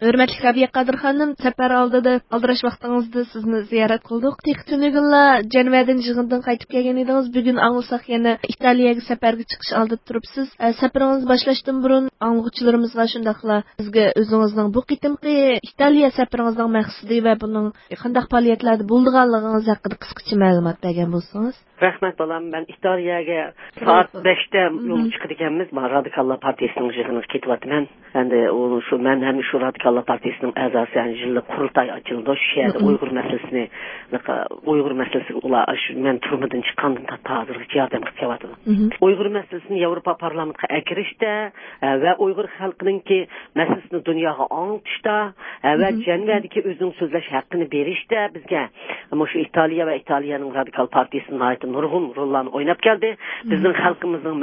Hürmetli Rabiya Qadir xanım, səfər aldıda aldırış vaxtınızda sizni ziyaret qıldıq. Textünügünlə Cənvədən yığından qaytıb gələn idiniz. Bugün anlasaq yana İtaliyaga səfərə çıxış aldıb turubsiz. Səfəriniz başlaşdan burun anlıqçılarımızğa şundaqla sizə özünüzün bu qitimqi İtaliya səfərinizin məqsədi və bunun qandaq fəaliyyətlərdə bulduğanlığınız haqqında qısqaça məlumat bergan bolsanız. Rahmet balam, ben İtalya'ya saat 5'te yol çıkırkenimiz, Radikallar Partisi'nin yığını ketvatmen. Ben de onu ben hem şu Radikallar Partisi'nin azası yani yıllık kurultay açıldı. Şu yerde Uygur meselesi ben turmadan çıkandım da hazırlık yardım kıtyavatım. Uygur meselesini Avrupa Parlamento'ya ekirişte ve Uygur halkının ki meselesini dünyaya anlatışta ve Cenverdeki özünün sözleş hakkını berişte bizge ama şu İtalya ve İtalya'nın Radikal Partisi'nin ait nurgun rollarını oynap geldi. Bizim halkımızın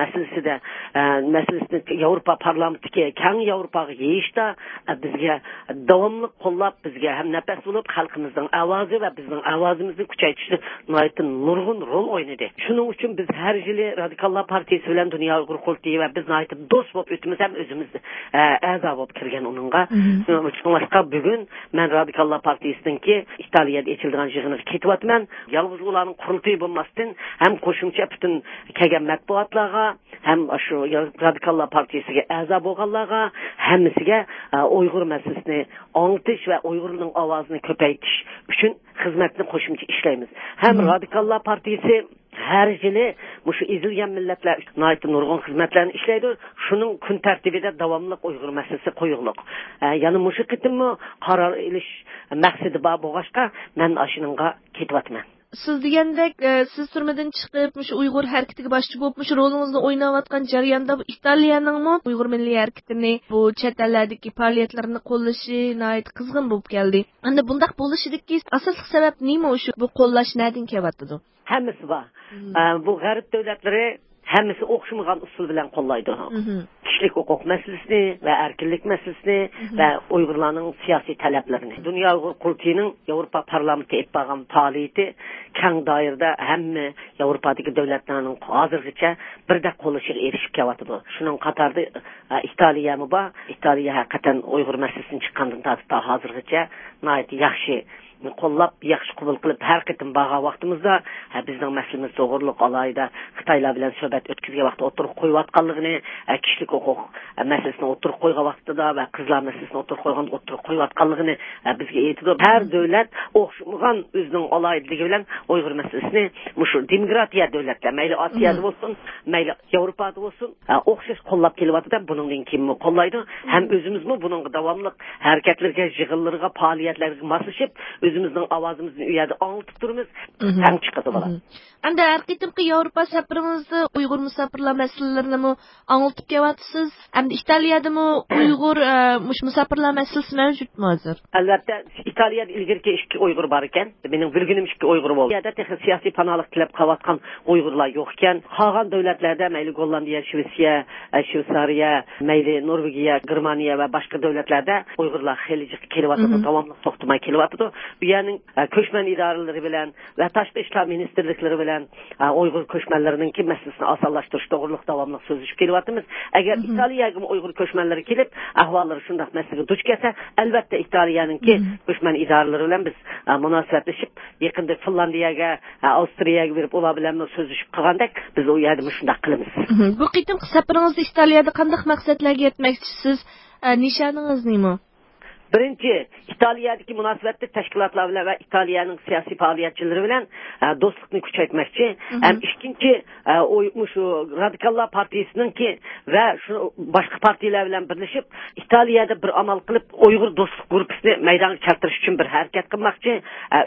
meselesini Avrupa Parlamento'ya kendi Avrupa'ya yiyişte bizge devamlı kollap bizge hem nefes bulup halkımızın avazı ve bizim avazımızı küçültüşte nurgun rol oynadı. Şunun için biz her yılı Radikallar Partisi bilen Dünya Uygur Koltuğu ve biz dost bulup ötümüz hem özümüz azab bulup kirgen onunla. Şunlaşka bugün ben Radikallar Partisi'nin ki İtalya'da içildiğin yığını ketvatmen yalnız olanın kurultuğu bulmasın hem koşumça bütün kegen matbuatlarga hem şu Radikallar Partisi'ge azab olganlarga hemisiga Uygur meselesini anlatış ve Uygur'un avazını köpeytiş üçün hizmetini koşumça işleyimiz. Hem Radikallar Partisi her yılı şu izilgen milletler naitin nurgun hizmetlerini işleydi. Şunun gün tertibide devamlılık Uygur meselesi koyuqluq. Yani muşu kıtımı karar iliş məqsidi bağ boğaşka men aşınınga ketvatmen. Siz degandek siz turmadan chiqib mush Uyg'ur harakatiga boshchi bo'lib mush rolingizni o'ynayotgan jarayonda bu Italiyaning Uyg'ur milliy harakatini bu chet ellardagi faoliyatlarini qo'llashi nihoyat qizg'in bo'lib keldi. Endi bundaq bo'lishidagi asosiy sabab nima shu bu qo'llash nereden kelyapti? Hammasi bor. Bu g'arb davlatlari hammasi o'xshamagan usul bilan qo'llaydi. Kişilik hukuk meselesini ve erkinlik meselesini ve Uygurlarning siyasi taleplerini. Dünya Uygur Koltuğu'nun Avrupa Parlamento etpağın faaliyeti keng dairde hem Avrupa'daki devletlerinin hazırgıça bir de qo'llashga erişip kelyapti. Şunun qatarda İtalya mı var? İtalya hakikaten Uygur meselesini çıkandan da hazırgıça nayet yaxshi qo'llab yaxshi qabul qilib har qitim bağa vaqtimizda bizning masalamiz to'g'riliq alayda Xitoylar bilan suhbat o'tkazgan vaqtda o'tirib qo'yayotganligini, kishilik huquq masalasini o'tirib qo'ygan vaqtida va qizlar masalasini o'tirib qo'yganda o'tirib qo'yayotganligini bizga aytdi. Har davlat o'xshamagan o'zining alaydaligi bilan Uyg'ur masalasini shu demokratiya davlatlar, mayli Osiyada bo'lsin, mayli Yevropada bo'lsin, o'xshash qo'llab kelyapti. Buningdan keyin qo'llaydi. Ham o'zimizmi buning davomli harakatlarga, yig'inlarga, faoliyatlarga moslashib özümüzün avazımızın üyede anlatıp durumuz hem çıkıdı bana. Anda her qitimki Avrupa safirinizde Uygur musafirler meselelerini mi anlatıp gavatsız? Hem de İtalya'da mı Uygur musafirler meselesi mevcut mu hazır? Elbette İtalya'da ilgirki işki Uygur barken, benim bilginim işki Uygur oldu. İtalya'da texi siyasi panalık tilep kavatkan Uygurlar yokken, kalan devletlerde meyli Gollandiya, Şveysariya, meyli Norvegiya, Germaniya ve başka devletlerde Uygurlar helicik kelivatıdı, tamamlı soktumay kelivatıdı. Yani köşmen idareleri bilen ve taşlı işler ministerlikleri bilen Uygur köşmenlerinin ki meselesini asallaştırış doğruluk davamlılık sözleşip kelivatımız. Eğer İtalya'ya Uygur köşmenleri kelip ahvalları şundak meselesi duç kese elbette İtalya'nın ki köşmen idareleri bilen biz münasebetleşip yakında Finlandiya'ya, Avusturya'ya verip olabilen sözleşip kılgandak biz o yerdimi şundak kılımız. Bu qitim safirinizde İtalya'da qandaq maqsadlarga yetmoqchisiz? Nişanınız neymi? Birinci, İtalya'daki münasebetli teşkilatlar bilen ve İtalya'nın siyasi faaliyetçileri bilen dostlukunu küçültmekçi. İkinci, şu Radikallar Partisi'nin ki ve şu başka partiler bilen birleşip İtalya'da bir amal kılıp Uygur dostluk grupusunu meydana keltiriş için bir hareket kılmakçı.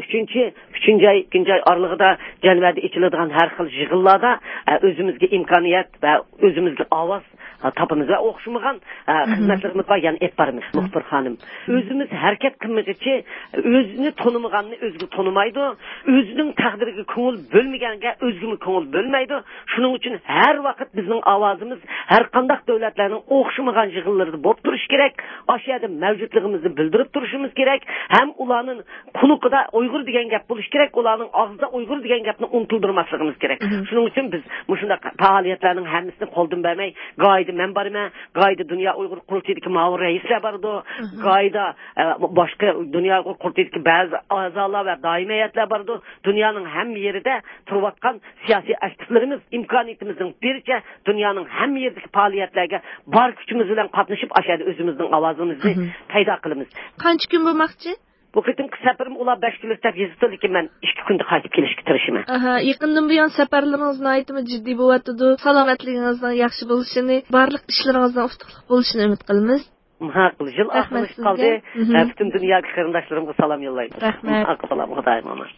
Üçüncü ay aralığında Cenev'de içildiğin her xil yığınlarda özümüzge imkaniyet ve özümüzge avaz tapımız ve okşumagan hizmetlerimiz var, yani etbarımız, Muhbir Hanım. Özümüz hareket kılmıcı, özünü tanımaganını özgü tanımaydı, özünün takdiriga ko'ngil bölmeganga özgümü ko'ngil bölmeydi. Şunun için her vakit bizim avazımız her kandak devletlerinin okşumagan yığınlarında bop duruş gerek, aşağıda mevcutluğumuzu bildirip duruşumuz gerek, hem ulanın kulukuda Uygur degen gap buluş gerek, ulanın ağzında Uygur degen gapını unutuldurmasligimiz gerek. Şunun için biz muşunda faaliyetlerinin hemmisini qo'ldan bermey, gayet Gayda men barman, Gayda Dünya Uyghur Qurultayidagi ma'mur raislar bordi, Gayda boshqa Dünya Uyghur Qurultayidagi ba'zi a'zolar va doimiyatlar bordi. Dunyoning hamma yerida turayotgan siyosiy aktivlarimiz imkoniyatimizning biricha dunyoning hamma yeridagi faoliyatlarga bor kuchimiz bilan qatnashib ashada o'zimizning ovozimizni paydo qilamiz. Qancha kun bo'lmoqchi? Bu qitimki safarim ular 5 kunlik deb yozdi, lekin men 2 kunda qaytib kelishga tirishiman. Yaqindan buyon safarlaringiz nihoyatda jiddiy bo'lyapti. Salomatligingizning yaxshi bo'lishini, barliq ishlaringizning utuqli bo'lishini umid qilamiz. Yil oxirlashib qoldi. Butun dunyoga qarindoshlarimga salom yo'llayman. Rahmat. Xudoy